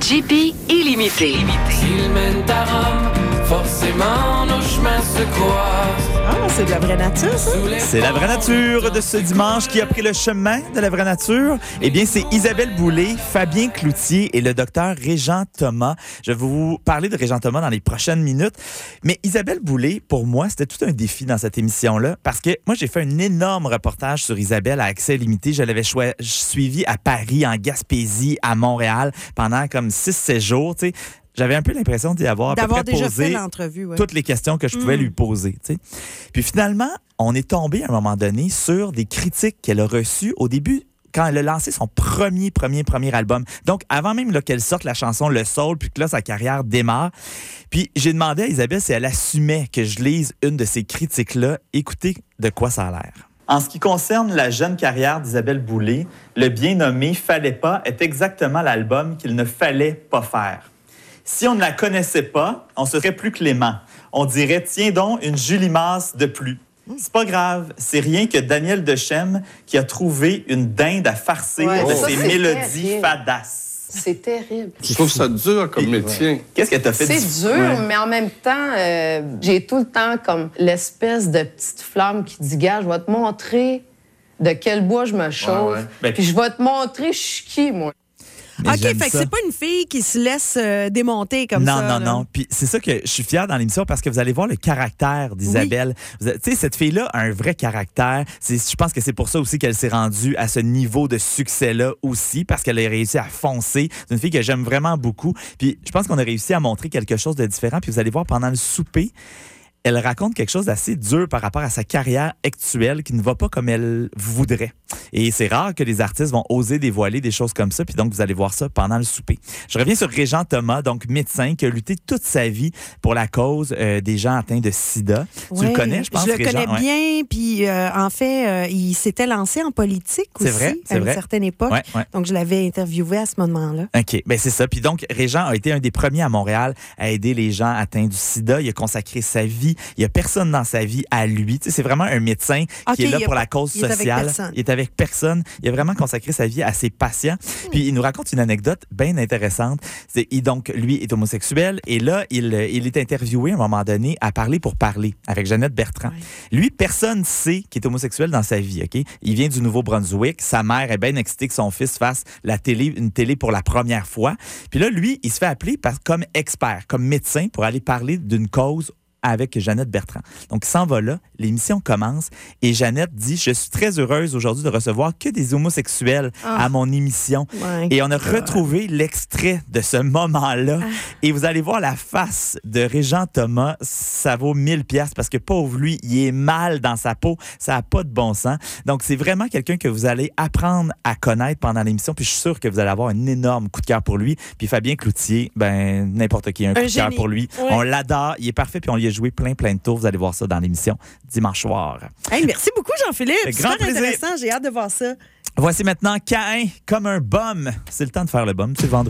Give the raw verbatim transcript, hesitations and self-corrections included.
J P illimité. S'il mène à Rome, forcément nos chemins se croisent. Ah, c'est de la vraie nature, ça? C'est la vraie nature de ce dimanche qui a pris le chemin de la vraie nature. Eh bien, c'est Isabelle Boulay, Fabien Cloutier et le docteur Régent Thomas. Je vais vous parler de Régent Thomas dans les prochaines minutes. Mais Isabelle Boulay, pour moi, c'était tout un défi dans cette émission-là parce que moi, j'ai fait un énorme reportage sur Isabelle à accès limité. Je l'avais choi- suivi à Paris, en Gaspésie, à Montréal pendant comme six sept jours, tu sais. J'avais un peu l'impression d'y avoir à D'avoir peu près déjà posé fait l'entrevue, ouais. toutes les questions que je pouvais Mm. lui poser. Tu sais. Puis finalement, on est tombé à un moment donné sur des critiques qu'elle a reçues au début quand elle a lancé son premier, premier, premier album. Donc, avant même là, qu'elle sorte la chanson Le Soul, puis que là, sa carrière démarre. Puis j'ai demandé à Isabelle si elle assumait que je lise une de ces critiques-là. Écoutez de quoi ça a l'air. En ce qui concerne la jeune carrière d'Isabelle Boulay, le bien nommé « Fallait pas » est exactement l'album qu'il ne fallait pas faire. Si on ne la connaissait pas, on serait plus clément. On dirait, tiens donc, une Julie Masse de plus. C'est pas grave, c'est rien que Daniel Dechem qui a trouvé une dinde à farcer Ouais, de ça, ses c'est mélodies terrible. fadasses. C'est terrible. Je trouve ça dur comme métier. Qu'est-ce que t'as fait? C'est du- dur, Ouais. mais en même temps, euh, j'ai tout le temps comme l'espèce de petite flamme qui dit, gars, je vais te montrer de quel bois je me chauffe. Ouais, ouais. Ben, Puis je vais te montrer je suis qui, moi. Mais OK, j'aime fait que ça. c'est pas une fille qui se laisse euh, démonter comme non, ça. Non, là. non, non. Puis c'est ça que je suis fier dans l'émission parce que vous allez voir le caractère d'Isabelle. Vous avez- Tu sais, cette fille-là a un vrai caractère. C'est, je pense que c'est pour ça aussi qu'elle s'est rendue à ce niveau de succès-là aussi, parce qu'elle a réussi à foncer. C'est une fille que j'aime vraiment beaucoup. Puis je pense qu'on a réussi à montrer quelque chose de différent. Puis vous allez voir, pendant le souper, elle raconte quelque chose d'assez dur par rapport à sa carrière actuelle qui ne va pas comme elle voudrait. Et c'est rare que les artistes vont oser dévoiler des choses comme ça. Puis donc, vous allez voir ça pendant le souper. Je reviens sur Régent Thomas, donc médecin, qui a lutté toute sa vie pour la cause euh, des gens atteints de sida. Tu Ouais, le connais, je pense, Je le Régent? connais Ouais. bien, puis euh, en fait, euh, il s'était lancé en politique C'est aussi vrai, c'est à une vrai. certaine époque. Ouais, ouais. Donc, je l'avais interviewé à ce moment-là. OK, ben c'est ça. Puis donc, Régent a été un des premiers à Montréal à aider les gens atteints du sida. Il a consacré sa vie. Il n'y a personne dans sa vie à lui. Tu sais, c'est vraiment un médecin OK, qui est là il a pour pas- la cause il est avec sociale. personne. Il est avec personne. Il a vraiment consacré sa vie à ses patients. Puis il nous raconte une anecdote bien intéressante. C'est, il, donc, lui est homosexuel et là, il, il est interviewé à un moment donné à Parler pour parler avec Jeannette Bertrand. Ouais. Lui, personne ne sait qu'il est homosexuel dans sa vie, OK? Il vient du Nouveau-Brunswick. Sa mère est bien excitée que son fils fasse la télé, une télé pour la première fois. Puis là, lui, il se fait appeler par, comme expert, comme médecin pour aller parler d'une cause avec Jeannette Bertrand. Donc, il s'en va là, l'émission commence et Jeannette dit « Je suis très heureuse aujourd'hui de recevoir que des homosexuels Ah. à mon émission. » My Et on a God. retrouvé l'extrait de ce moment-là. Ah. Et vous allez voir la face de Régent Thomas. Ça vaut mille piastres parce que pauvre lui, il est mal dans sa peau. Ça n'a pas de bon sens. Donc, c'est vraiment quelqu'un que vous allez apprendre à connaître pendant l'émission. Puis je suis sûr que vous allez avoir un énorme coup de cœur pour lui. Puis Fabien Cloutier, ben n'importe qui a un coup de cœur génie. pour lui. Ouais. On l'adore. Il est parfait. Puis on lui a joué plein, plein de tours. Vous allez voir ça dans l'émission dimanche soir. Hey, merci beaucoup, Jean-Philippe. Avec Super grand plaisir. intéressant. J'ai hâte de voir ça. Voici maintenant Caïn comme un bum. C'est le temps de faire le bum. C'est le vendredi.